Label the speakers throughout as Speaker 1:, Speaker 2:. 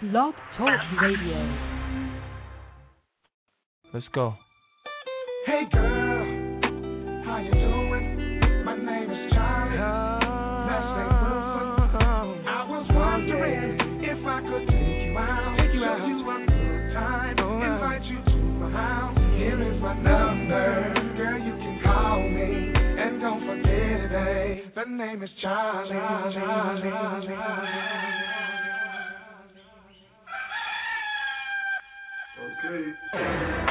Speaker 1: Blog Talk Radio.
Speaker 2: Let's go.
Speaker 3: Hey girl, how you doing? My name is Charlie. I was wondering if I could take you out, show you a good time, invite you to my house. Here is my number, girl, you can call me, and don't forget it, the name is Charlie. Okay.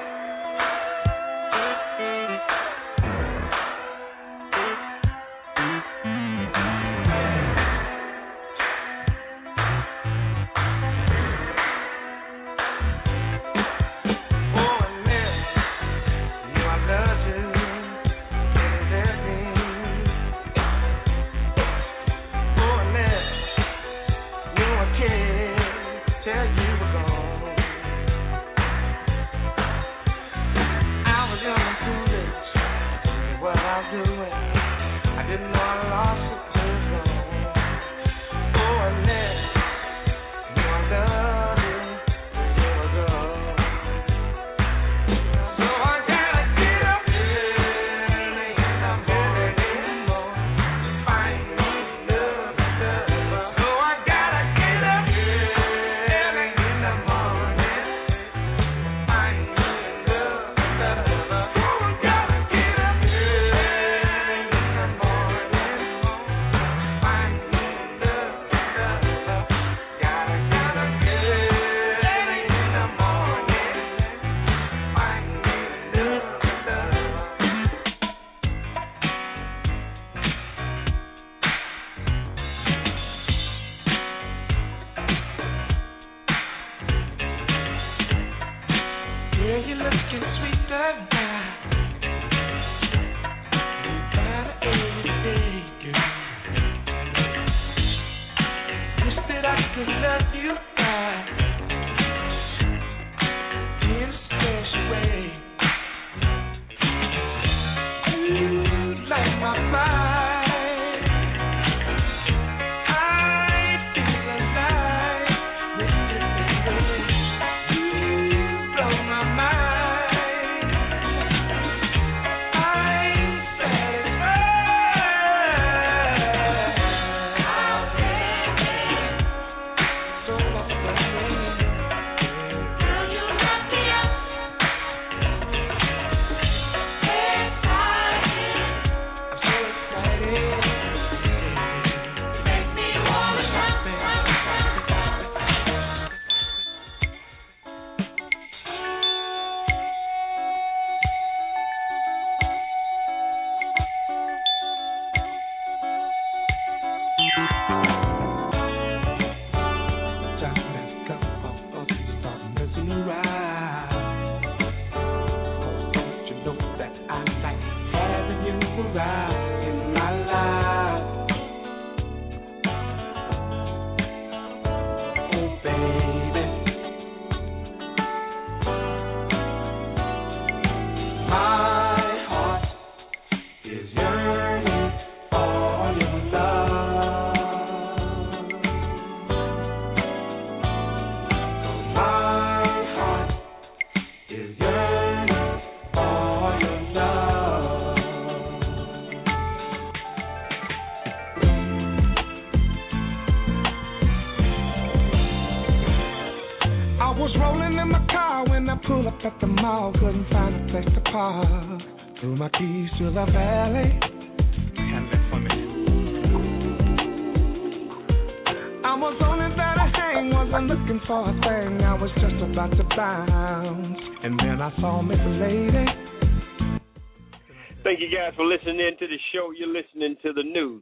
Speaker 4: Thank you guys for listening in to the show. You're listening to the new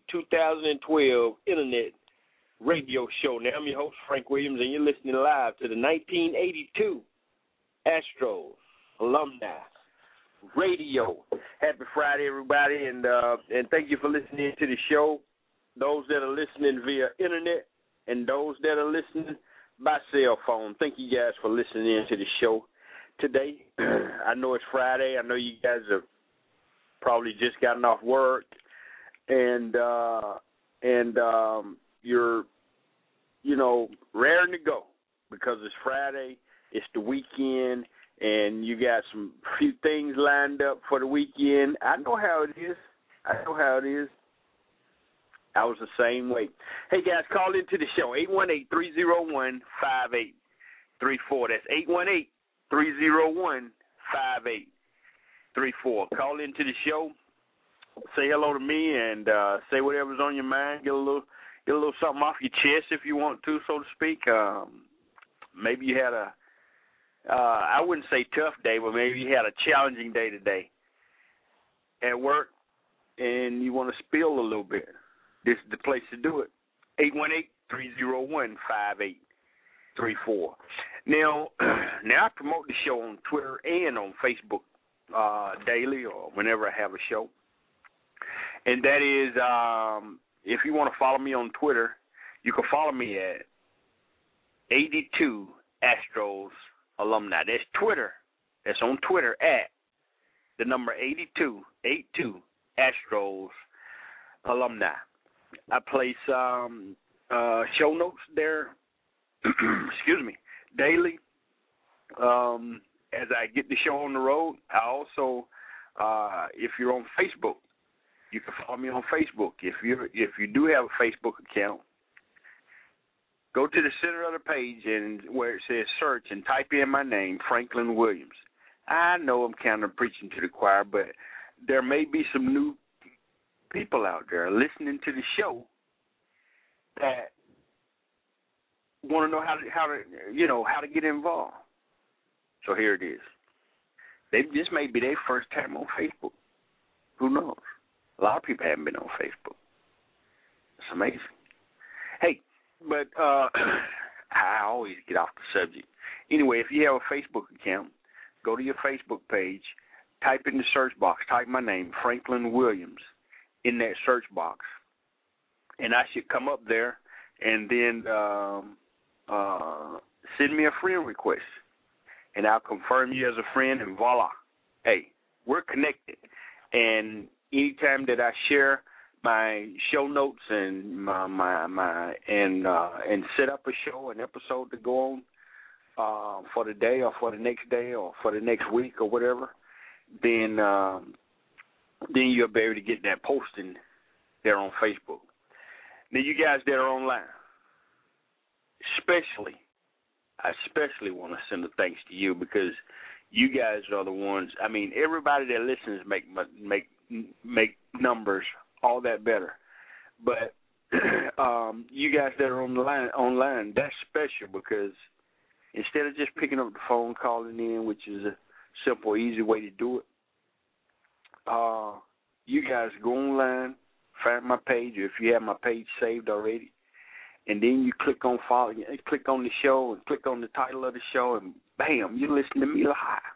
Speaker 4: 2012 Internet Radio Show. Now, I'm your host, Frank Williams, and you're listening live to the 1982 Astros Alumni Radio. Happy Friday, everybody, and thank you for listening to the show. Those that are listening via Internet and those that are listening by cell phone, thank you guys for listening in to the show today. I know it's Friday. I know you guys have probably just gotten off work, and you're, raring to go. because it's Friday, it's the weekend, and you got some few things lined up for the weekend. I know how it is. I was the same way. Hey, guys, call into the show, 818-301-5834. That's 818-301-5834. Call into the show, say hello to me, and say whatever's on your mind. Get a little something off your chest if you want to, so to speak. Maybe you had I wouldn't say tough day, but maybe you had a challenging day today at work, and you want to spill a little bit. This is the place to do it. 818-301-5834. Now I promote the show on Twitter and on Facebook daily or whenever I have a show. And that is, if you want to follow me on Twitter, you can follow me at 82 Astros Alumni. That's Twitter. That's on Twitter at the number 82 Astros Alumni. I place show notes there, excuse me, daily. As I get the show on the road, I also, if you're on Facebook, you can follow me on Facebook. If you do have a Facebook account, go to the center of the page and where it says search and type in my name, Franklin Williams. I know I'm kind of preaching to the choir, but there may be some new people out there listening to the show that want to know how to get involved. So here it is. This may be their first time on Facebook. Who knows? A lot of people haven't been on Facebook. It's amazing. Hey, but I always get off the subject. Anyway, if you have a Facebook account, go to your Facebook page, type in the search box, type my name, Franklin Williams, in that search box, and I should come up there, and then send me a friend request, and I'll confirm you as a friend, and voila, hey, we're connected. And anytime that I share my show notes and and set up a show, an episode to go on for the day or for the next day or for the next week or whatever, then you'll be able to get that posting there on Facebook. Now, you guys that are online, I especially want to send a thanks to you, because you guys are the ones. I mean, everybody that listens make numbers all that better. But you guys that are online, that's special, because instead of just picking up the phone, calling in, which is a simple, easy way to do it, you guys go online, find my page, or if you have my page saved already, and then you click on follow, click on the show, and click on the title of the show, and bam, you listen to me live.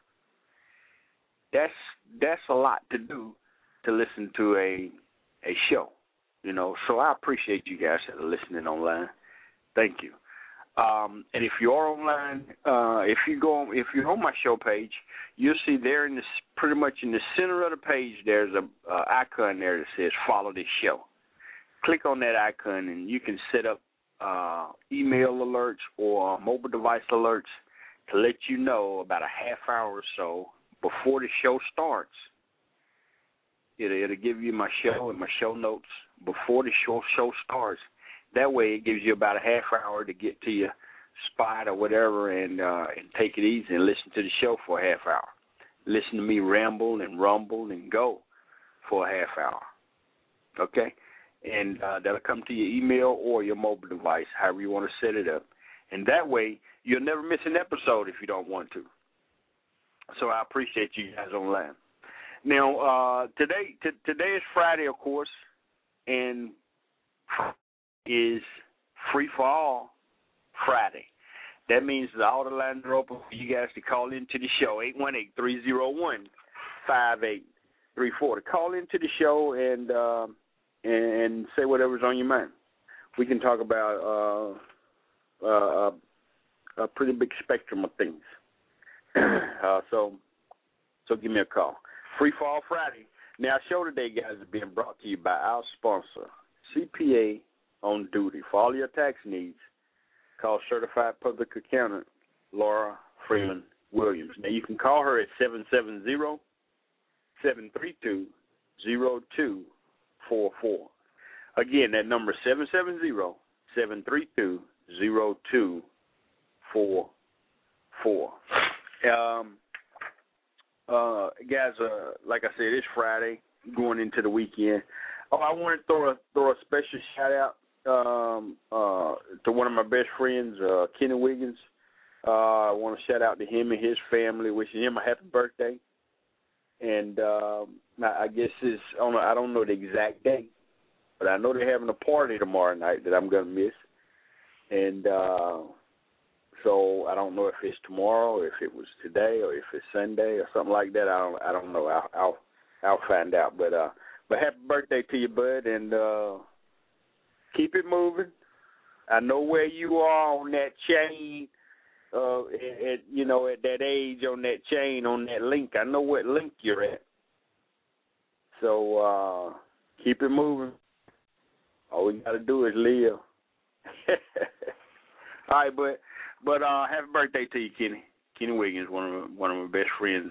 Speaker 4: That's a lot to do, to listen to a show, So I appreciate you guys that are listening online. Thank you. And if you are online, if you're on my show page, you'll see there pretty much in the center of the page, there's a icon there that says follow this show. Click on that icon, and you can set up email alerts or mobile device alerts to let you know about a half hour or so before the show starts. It'll give you my show and my show notes before the show starts. That way it gives you about a half hour to get to your spot or whatever and take it easy and listen to the show for a half hour. Listen to me ramble and rumble and go for a half hour. Okay? And that'll come to your email or your mobile device, however you want to set it up. And that way you'll never miss an episode if you don't want to. So I appreciate you guys online. Now, today is Friday, of course, and is Free for All Friday. That means that all the lines are open for you guys to call into the show, 818-301-5834. To call into the show and say whatever's on your mind. We can talk about a pretty big spectrum of things. So give me a call. Free for All Friday. Now, our show today, guys, is being brought to you by our sponsor, CPA on Duty. For all your tax needs,
Speaker 1: called Certified Public Accountant Laura Freeman Williams. Now, you can call her at 770-732-0244. Again, that number is 770-732-0244. Guys, like I said, it's Friday, going into the weekend. Oh, I want to throw a special shout out to one of my best friends, Kenny Wiggins. I want to shout out to him and his family, wishing him a happy birthday. And I guess I don't know the exact date, but I know they're having a party tomorrow night that I'm going to miss. And so I don't know if it's tomorrow, if it was today, or if it's Sunday or something like that. I don't know. I'll find out. But happy birthday to you, bud, and keep it moving. I know where you are on that chain. At that age, on that chain, on that link. I know what link you're at. So keep it moving. All we got to do is live. All right, but happy birthday to you, Kenny. Kenny Wiggins, one of my best friends,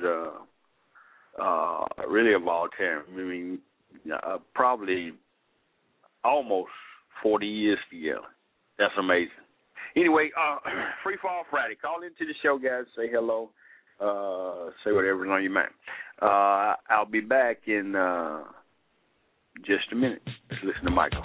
Speaker 1: really of all time. I mean, probably almost 40 years together. That's amazing. Anyway, Free Fall Friday. Call into the show, guys. Say hello. Say whatever's on your mind. I'll be back in just a minute. Let's listen to Michael.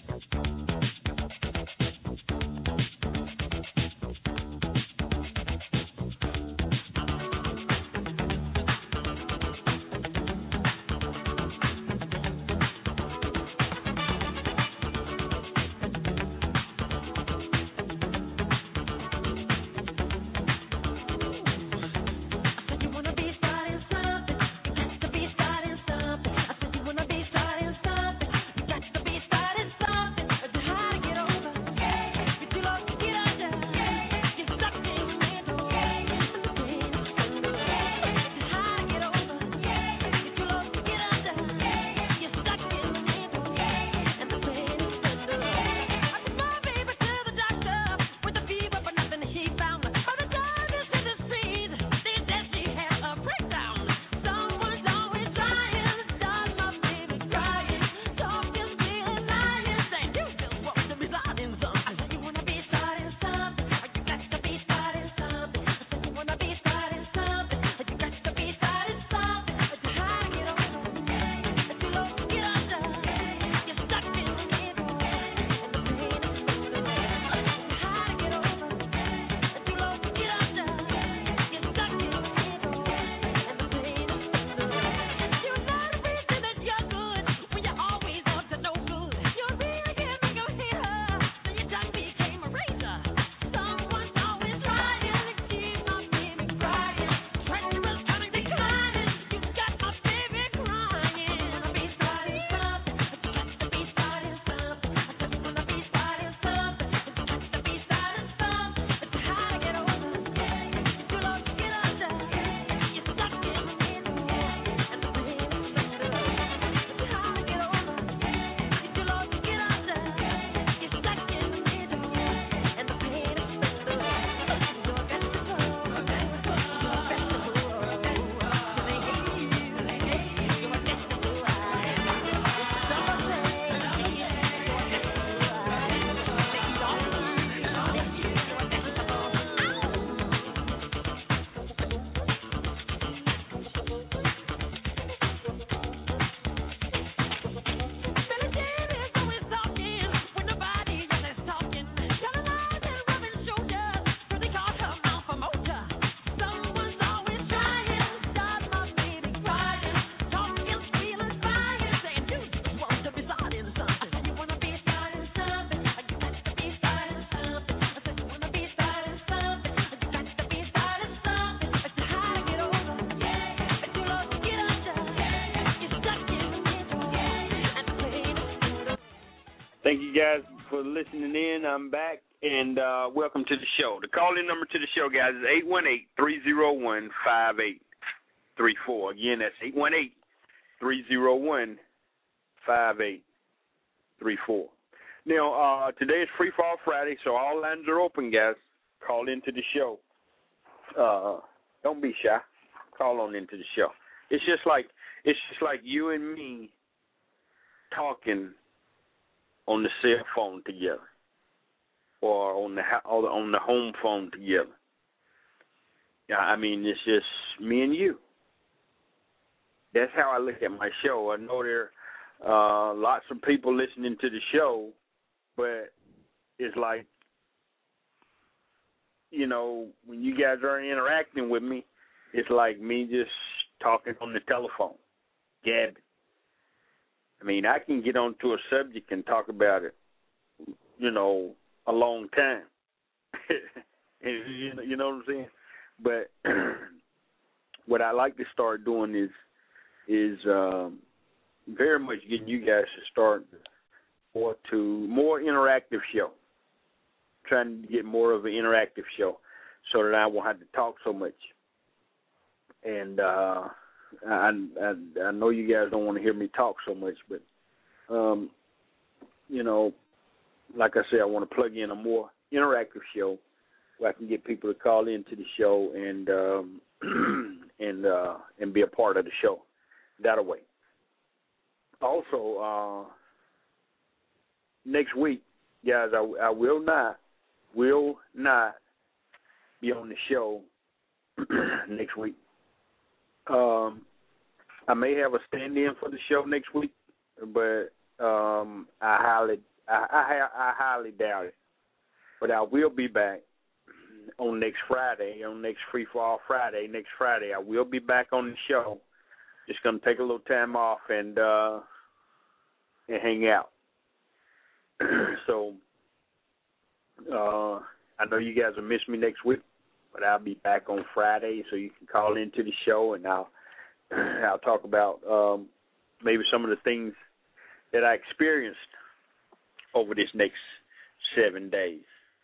Speaker 1: Thank you guys for listening in. I'm back, and welcome to the show. The call-in number to the show, guys, is 818-301-5834. Again, that's 818-301-5834. Now, today is Free Fall Friday, so all lines are open, guys. Call into the show. Don't be shy. Call on into the show. It's just like you and me talking on the cell phone together, or on the home phone together. Yeah, I mean, it's just me and you. That's how I look at my show. I know there are lots of people listening to the show, but it's like, you know, when you guys are interacting with me, it's like me just talking on the telephone, gabbing. I mean, I can get onto a subject and talk about it, you know, a long time. You know what I'm saying? But what I like to start doing is very much getting you guys to start more interactive show. Trying to get more of an interactive show so that I won't have to talk so much. And I know you guys don't want to hear me talk so much, but, you know, like I said, I want to plug in a more interactive show where I can get people to call into the show and be a part of the show that way. Also, next week, guys, I will not be on the show next week. I may have a stand-in for the show next week, but I highly doubt it. But I will be back on next Friday, on next Free Fall Friday. Next Friday, I will be back on the show. Just gonna take a little time off and hang out. So I know you guys will miss me next week, but I'll be back on Friday, so you can call into the show and I'll talk about maybe some of the things that I experienced over this next 7 days.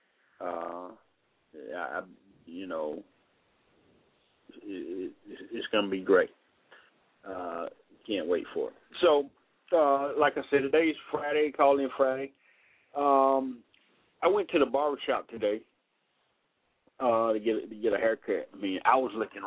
Speaker 1: You know, it's going to be great. Can't wait for it. So, like I said, today's Friday, call-in Friday. I went to the barbershop today to get a haircut. I mean, I was looking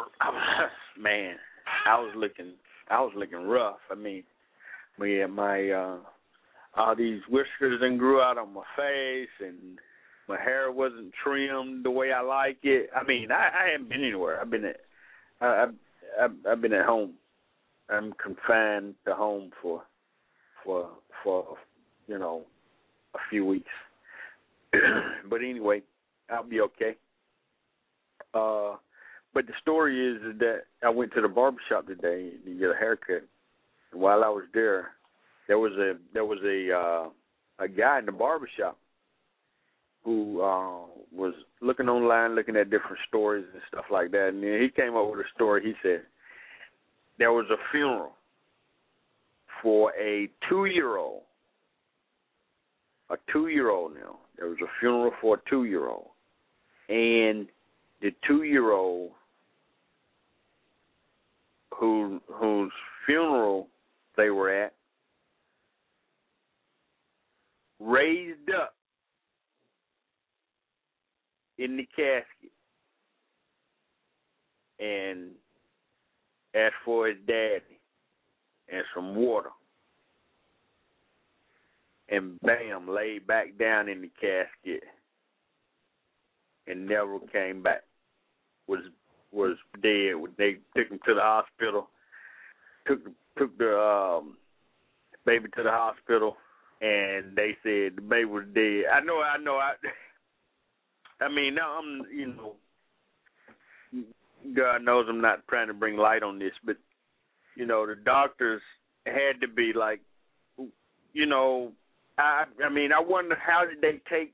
Speaker 1: rough. I mean, my all these whiskers done grew out on my face, and my hair wasn't trimmed the way I like it. I mean, I haven't been anywhere. I've been at home. I'm confined to home for you know, a few weeks. But anyway, I'll be okay. But the story is that I went to the barbershop today to get a haircut. And while I was there was a guy in the barbershop who was looking online, looking at different stories and stuff like that. And then he came up with a story. He said there was a funeral for a 2-year-old. A 2-year-old now. There was a funeral for a 2-year-old. And the 2-year-old whose funeral they were at raised up in the casket and asked for his daddy and some water. And bam, laid back down in the casket and never came back. Was dead. They took him to the hospital. Took the baby to the hospital, and they said the baby was dead. I know. I mean, now God knows I'm not trying to bring light on this, but the doctors had to be like, I mean, I wonder how did they take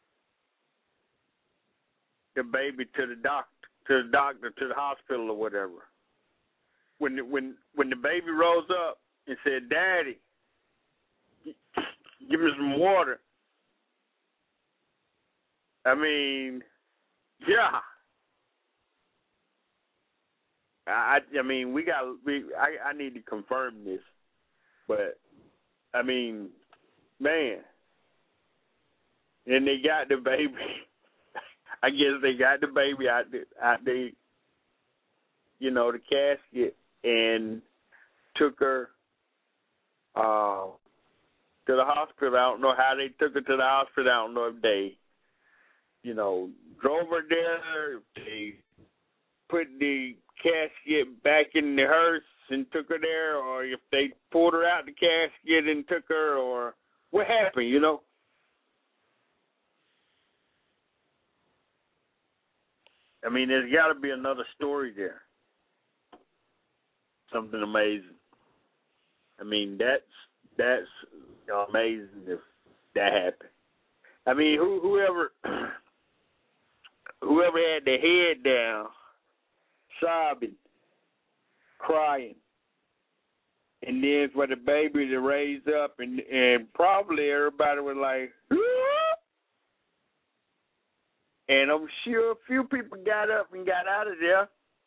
Speaker 1: the baby to the doctor, to the hospital or whatever. When the baby rose up and said, "Daddy, give me some water." I mean, yeah. I mean, I need to confirm this, but I mean, man, And they got the baby. I guess they got the baby out the the casket and took her to the hospital. I don't know how they took her to the hospital. I don't know if they, drove her there, if they put the casket back in the hearse and took her there, or if they pulled her out the casket and took her, or what happened, I mean, there's got to be another story there. Something amazing. I mean, that's amazing if that happened. I mean, whoever had their head down, sobbing, crying, and then for the baby to raise up, and probably everybody was like, "Aah!" And I'm sure a few people got up and got out of there.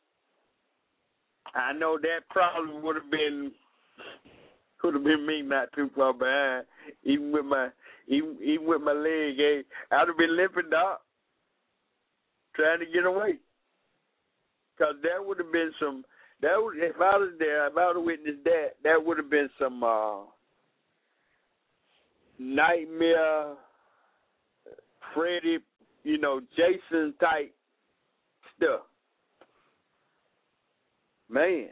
Speaker 1: I know that probably would have been me not too far behind, even with my leg. Hey, I'd have been limping up, trying to get away. Cause that would have been some. If I was there, if I would have witnessed that, that would have been some nightmare, Freddy, Jason type stuff. Man,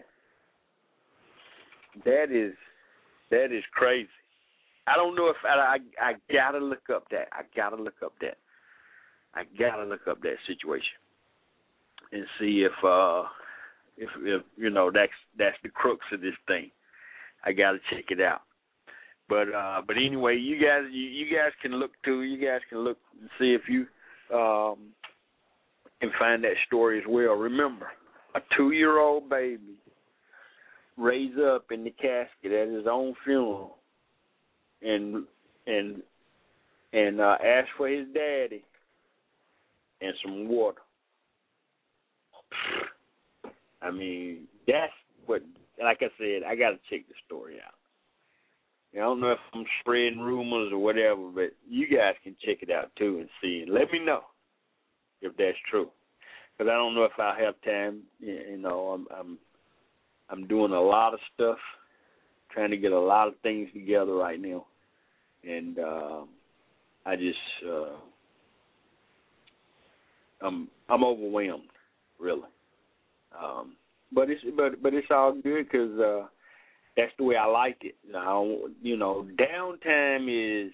Speaker 1: that is crazy. I don't know if I gotta look up that. I gotta look up that situation and see if that's the crux of this thing. I gotta check it out. But anyway, you guys can look and see if you can find that story as well. Remember, a 2-year-old baby raised up in the casket at his own funeral, and asked for his daddy and some water. I mean, that's what. Like I said, I got to check the story out. I don't know if I'm spreading rumors or whatever, but you guys can check it out too and see. And let me know if that's true, because I don't know if I'll have time. I'm doing a lot of stuff, trying to get a lot of things together right now, and I just I'm overwhelmed, really. But it's all good because that's the way I like it. Now, downtime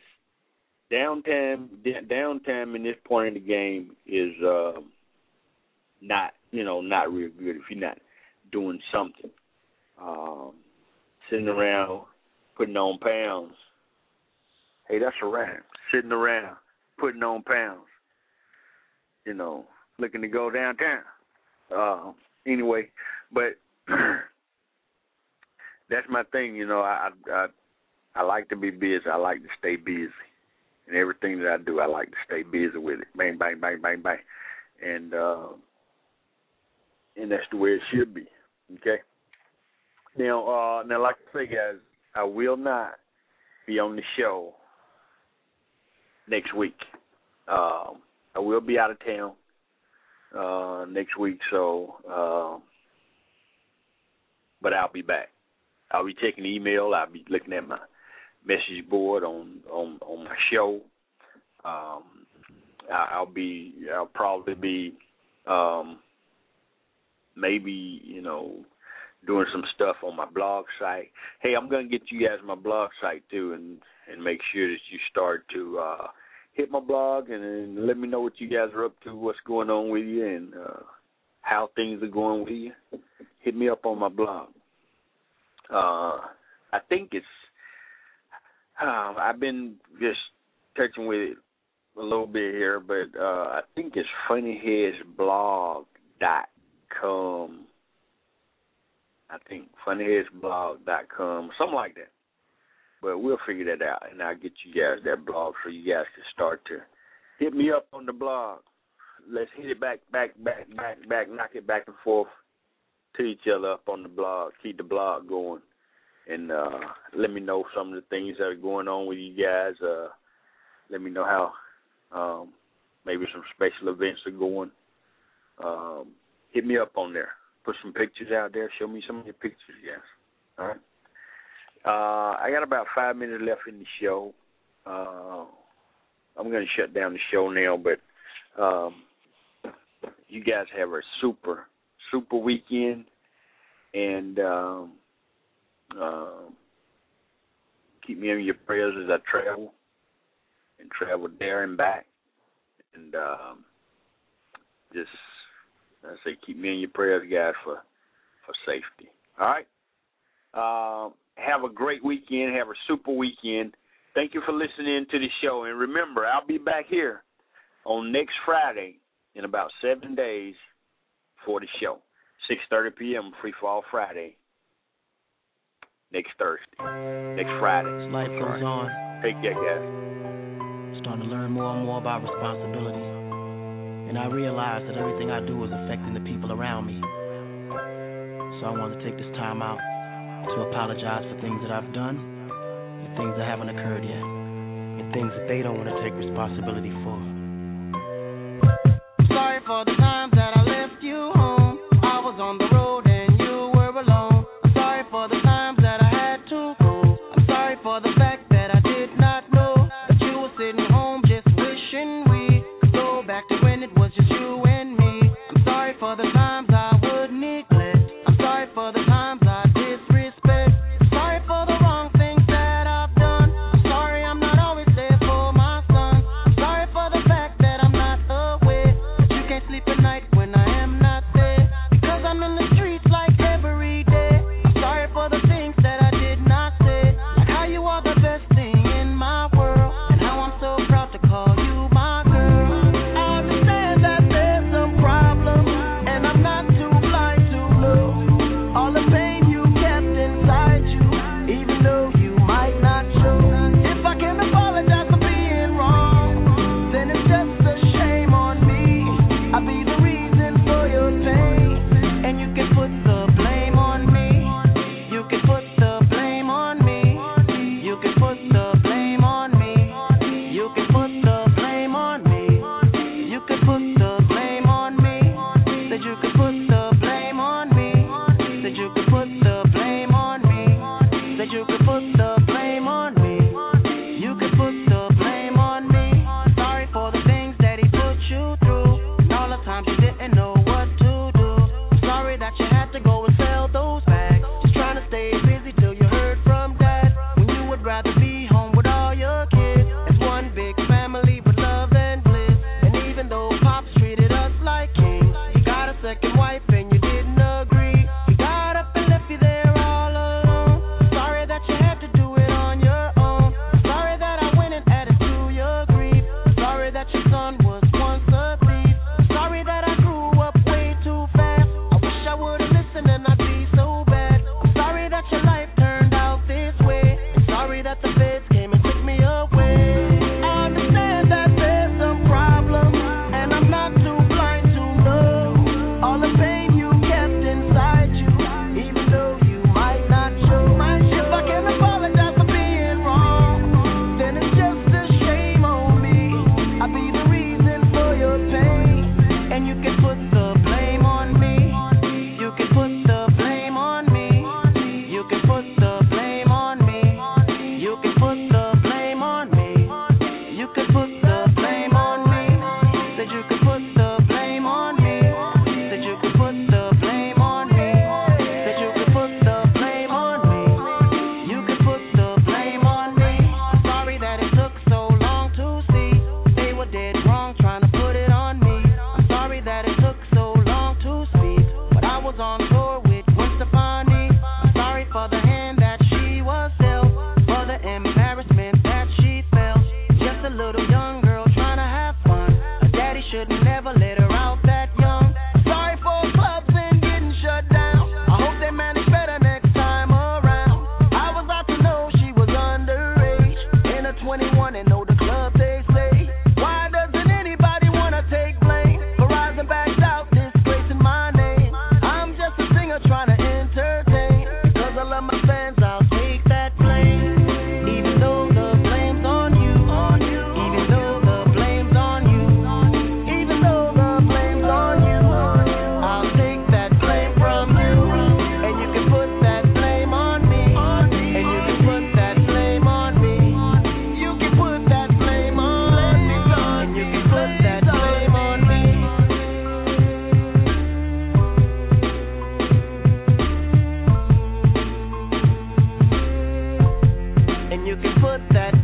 Speaker 1: in this point in the game is not real good if you're not doing something. Sitting around putting on pounds. Hey, that's a rhyme. Sitting around putting on pounds. Looking to go downtown. Anyway, but that's my thing. I like to be busy. I like to stay busy. And everything that I do, I like to stay busy with it. Bang, bang, bang, bang, bang. And that's the way it should be. Okay? Now, like I say, guys, I will not be on the show next week. I will be out of town next week, but I'll be back. I'll be checking email. I'll be looking at my message board on my show. I'll probably be maybe doing some stuff on my blog site. Hey, I'm gonna get you guys my blog site too, and make sure that you start to hit my blog and let me know what you guys are up to, what's going on with you, and how things are going with you. Hit me up on my blog. I think it's I've been just touching with it a little bit here, but I think it's funnyheadsblog.com. I think funnyheadsblog.com, something like that. But we'll figure that out, and I'll get you guys that blog so you guys can start to hit me up on the blog. Let's hit it back, knock it back and forth to each other up on the blog. Keep the blog going, and let me know some of the things that are going on with you guys. Let me know Maybe some special events are going. Hit me up on there. Put some pictures out there. Show me some of your pictures, guys. All right. I got about 5 minutes left in the show. I'm going to shut down the show now, but you guys have a super, super weekend, and keep me in your prayers as I travel there and back, and just, I say, keep me in your prayers, guys, for safety. All right? Have a great weekend. Have a super weekend. Thank you for listening to the show. And remember, I'll be back here on next Friday in about 7 days for the show. 6:30 p.m. Free Fall Friday. Next Thursday. Next Friday.
Speaker 2: As life goes on.
Speaker 1: Take care, guys.
Speaker 2: Starting to learn more and more about responsibility. And I realize that everything I do is affecting the people around me. So I want to take this time out to apologize for things that I've done and things that haven't occurred yet and things that they don't want to take responsibility for. I'm sorry for the times that I left you home. I was on the road and you were alone. I'm sorry for the times that I had to go. I'm sorry for the fact that I did not know that you were sitting home just wishing we could go back to when it was just you and me. I'm sorry for the times I would neglect. I'm sorry for the times I disrespect. I'm sorry for the wrong things that I've done. I'm sorry I'm not always there for my son. I'm sorry for the fact that I'm not aware that you can't sleep at night when I am not there, because I'm in the streets like every day. I'm sorry for the things that I did not say, like how you are the best thing in my world and how I'm so proud to call you my girl. I understand that there's some problems and I'm not too blind to know all the pain you kept inside you, even though you might not show. If I can apologize for being wrong, then it's just a shame on me. I'll be the reason for your pain, and you can put the blame on me. You can put the blame on me. You can put the blame on me. You can put the blame on me. You can put the blame on me. Said you could put the blame on me. Said you could put the blame on me. Said you could put the blame on me. You could put the blame on me. Sorry for the things that he put you through, and all the times you didn't know what to do. I'm sorry that you had to go and sell those bags, just trying to stay busy till you heard from dad, when you would rather be home with all your kids. It's one big family with love and bliss. And even though Pops treated us like kings, you got a second wife and you didn't agree. He got up and left you there all alone. Sorry that you had to do it on your own. Sorry that I went and added to your grief. Sorry that your son was once a thief. Sorry that I grew up way too fast. I wish I would've listened and I'd be so bad. I'm sorry that your life turned out this way. And sorry that the feds came and took me away. I understand that there's some problems, and I'm not too blind to know all the pain you kept inside you, even though you might not show. If I can apologize for being wrong, then it's just a shame on me. I'll be the reason for your pain, and you can put the blame on me. You can put the blame on me. You can put the blame on me. You can put the blame on me. You can put the blame on me. Said you could put the blame on me. Said you could put the blame on me. Said you could put the blame on me. You could put the blame on me. Sorry that it took so long to see they were dead wrong trying to put it on me. I'm sorry that it took so can put that